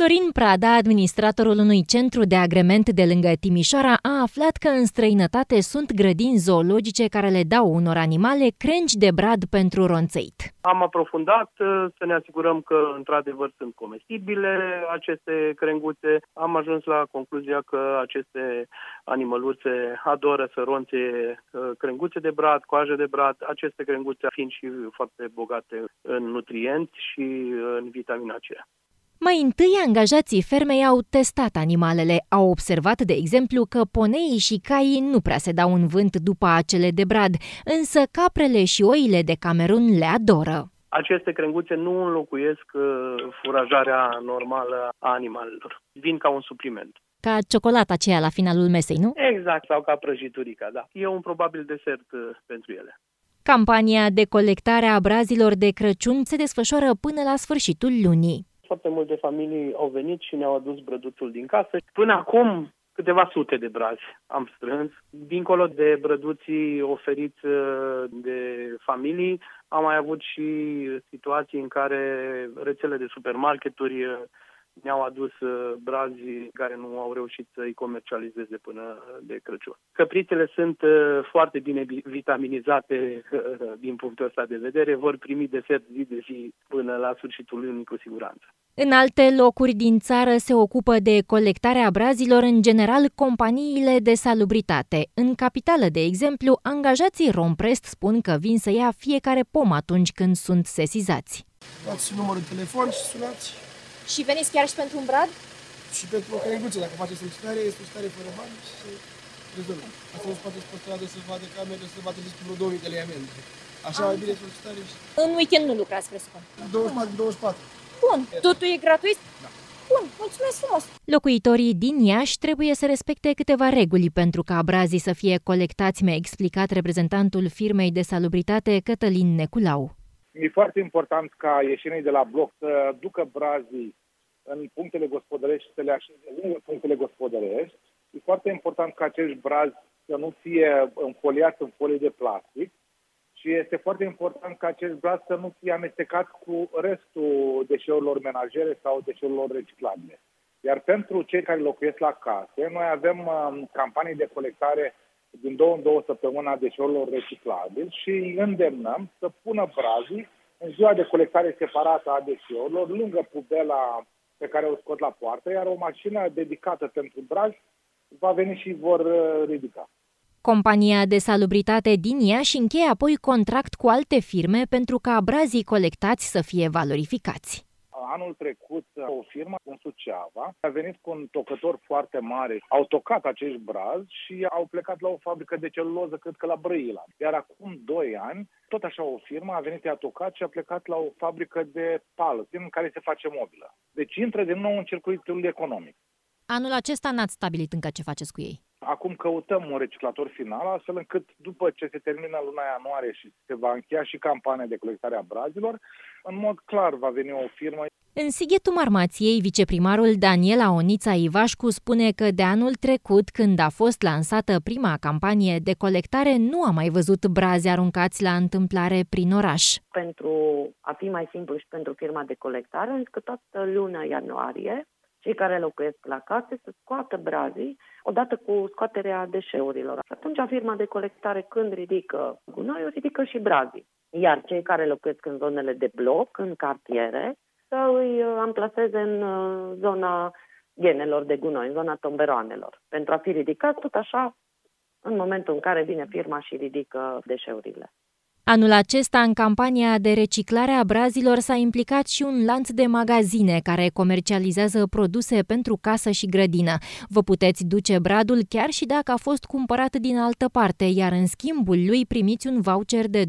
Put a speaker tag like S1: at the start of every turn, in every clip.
S1: Sorin Prada, administratorul unui centru de agrement de lângă Timișoara, a aflat că în străinătate sunt grădini zoologice care le dau unor animale crengi de brad pentru ronțăit.
S2: Am aprofundat să ne asigurăm că într-adevăr sunt comestibile aceste crenguțe. Am ajuns la concluzia că aceste animăluțe adoră să ronțe crenguțe de brad, coajă de brad, aceste crenguțe fiind și foarte bogate în nutrienți și în vitamina C.
S1: Mai întâi, angajații fermei au testat animalele. Au observat, de exemplu, că poneii și caii nu prea se dau în vânt după acele de brad, însă caprele și oile de Camerun le adoră.
S2: Aceste crenguțe nu înlocuiesc furajarea normală a animalelor. Vin ca un supliment.
S1: Ca ciocolata aceea la finalul mesei, nu?
S2: Exact, sau ca prăjiturica, da. E un probabil desert pentru ele.
S1: Campania de colectare a brazilor de Crăciun se desfășoară până la sfârșitul lunii.
S2: Foarte multe familii au venit și ne-au adus brăduțul din casă. Până acum, câteva sute de brazi am strâns. Dincolo de brăduții oferiți de familii, am mai avut și situații în care rețele de supermarketuri ne-au adus brazi care nu au reușit să-i comercializeze până de Crăciun. Căprițele sunt foarte bine vitaminizate din punctul ăsta de vedere, vor primi desert zi de zi până la sfârșitul lunii cu siguranță.
S1: În alte locuri din țară se ocupă de colectarea brazilor în general companiile de salubritate. În capitală, de exemplu, angajații Romprest spun că vin să ia fiecare pom atunci când sunt sesizați.
S3: Dați numărul de telefon și sunați.
S1: Și veniți chiar și pentru un brad?
S3: Și pentru o crenguță, dacă face solicitare, e solicitare fără bani și se rezolvă. Asta nu se poate pe stradă să vadă camere, să vadă despre vreo 2000 de lei amendă. Așa mai bine solicitare și...
S1: În weekend nu lucrați, presupun.
S3: 24.
S1: Bun, totul e gratuit?
S3: Da.
S1: Bun, mulțumesc frumos! Locuitorii din Iași trebuie să respecte câteva reguli pentru ca brazii să fie colectați, mi-a explicat reprezentantul firmei de salubritate Cătălin Neculau.
S4: E foarte important ca ieșenii de la bloc să ducă brazii în punctele gospodărești și să le așeze lângă punctele gospodărești. E foarte important ca acești brazi să nu fie înfoliați în folie de plastic și este foarte important ca acest braz să nu fie amestecat cu restul deșeurilor menajere sau deșeurilor reciclabile. Iar pentru cei care locuiesc la case, noi avem campanii de colectare din 2 în 2 săptămâni a deșeurilor reciclabile și îi îndemnăm să pună brazii în ziua de colectare separată a deșeurilor, lângă pubela pe care o scot la poartă, iar o mașină dedicată pentru brazi va veni și vor ridica.
S1: Compania de salubritate din Iași încheie apoi contract cu alte firme pentru ca brazii colectați să fie valorificați.
S4: Anul trecut, o firmă în Suceava a venit cu un tocător foarte mare. Au tocat acești brazi și au plecat la o fabrică de celuloză, cred că la Brăila. Iar acum 2 ani, tot așa o firmă a venit, i-a tocat și a plecat la o fabrică de pală, din care se face mobilă. Deci intră din nou în circuitul economic.
S1: Anul acesta n-ați stabilit încă ce faceți cu ei?
S4: Acum căutăm un reciclator final, astfel încât după ce se termină luna ianuarie și se va încheia și campania de colectare a brazilor, în mod clar va veni o firmă.
S1: În Sighetul Marmației, viceprimarul Daniela Onița Ivașcu spune că de anul trecut, când a fost lansată prima campanie de colectare, nu a mai văzut brazi aruncați la întâmplare prin oraș.
S5: Pentru a fi mai simplu și pentru firma de colectare, că toată luna ianuarie, cei care locuiesc la case să scoată brazii odată cu scoaterea deșeurilor. Și atunci firma de colectare, când ridică gunoiul, ridică și brazii. Iar cei care locuiesc în zonele de bloc, în cartiere, să îi amplaseze în zona ghenelor de gunoi, în zona tomberoanelor, pentru a fi ridicat tot așa în momentul în care vine firma și ridică deșeurile.
S1: Anul acesta, în campania de reciclare a brazilor, s-a implicat și un lanț de magazine care comercializează produse pentru casă și grădină. Vă puteți duce bradul chiar și dacă a fost cumpărat din altă parte, iar în schimbul lui primiți un voucher de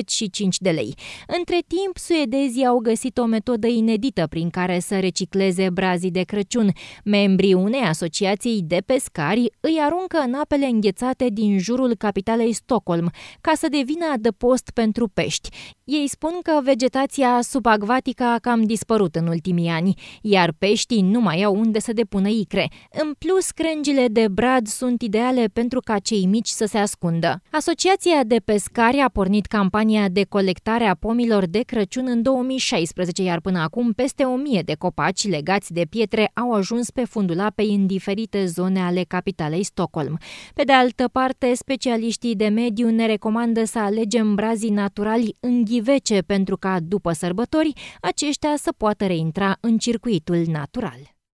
S1: 25 de lei. Între timp, suedezii au găsit o metodă inedită prin care să recicleze brazii de Crăciun. Membrii unei asociații de pescari îi aruncă în apele înghețate din jurul capitalei Stockholm, ca să devină adăpost adăpost pentru pești. Ei spun că vegetația subacvatică a cam dispărut în ultimii ani, iar peștii nu mai au unde să depună icre. În plus, crengile de brad sunt ideale pentru ca cei mici să se ascundă. Asociația de pescari a pornit campania de colectare a pomilor de Crăciun în 2016, iar până acum peste 1000 de copaci legați de pietre au ajuns pe fundul apei în diferite zone ale capitalei Stockholm. Pe de altă parte, specialiștii de mediu ne recomandă să alegem brazii naturali în ghivece pentru ca, după sărbători, aceștia să poată reintra în circuitul natural.